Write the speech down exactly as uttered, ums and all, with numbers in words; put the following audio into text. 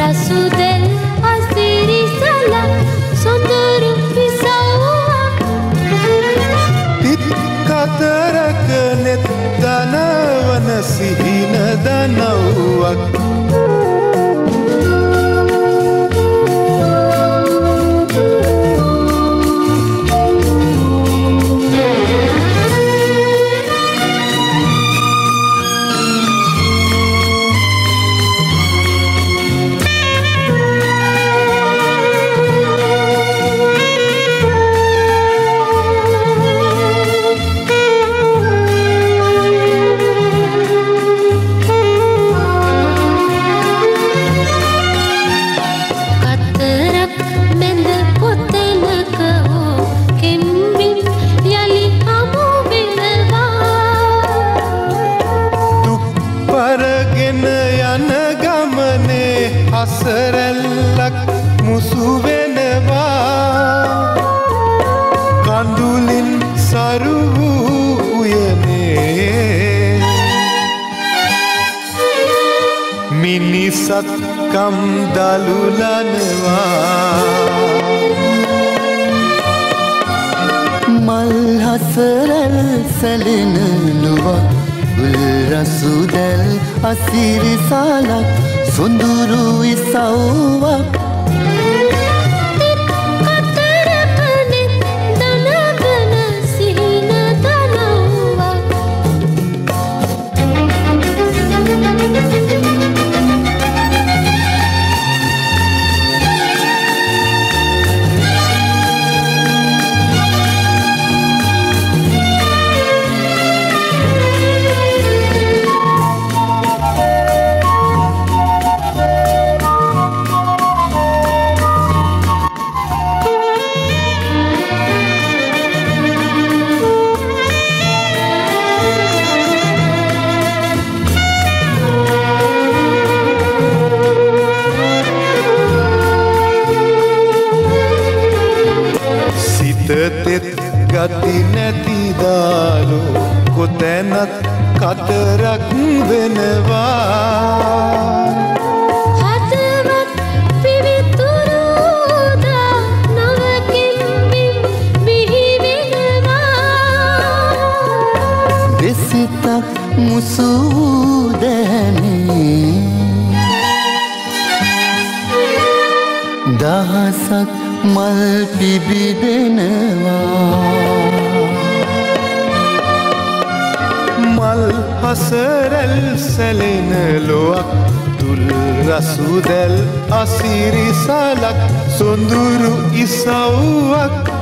රසුදෙල් අසිරිසලක් සොඳුරු පිසව්වක් තිත් කතරක නෙත් දනවන සිහින දනව්වක් අසරැල්ලක් මුසු වෙනවා කඳුලින් සරු වූ උයනේ මිනිසත්කම් දලුලනවා මල් හසරැල් සැලෙන ලුවක් උල් රසුදැල් අසිරිසලක් සොඳුරු ඉසව්වක් තිත් කතරක නෙත් දනවන සිහින දනව්වක් තෙත් ගති නැති දාලු කොතැනත් කතරක් වෙනවා හදවත් පිවිතුරුදා නවකින් බිම් බිහි වෙනවා දෙසිතක් මුසු දැනේ දහසක් මල් පිබිදෙනවා මල් හසරැල් සැලෙන ලොවක් තුල් රසුදැල් අසිරිසලක් සොඳුරු ඉසව්වක්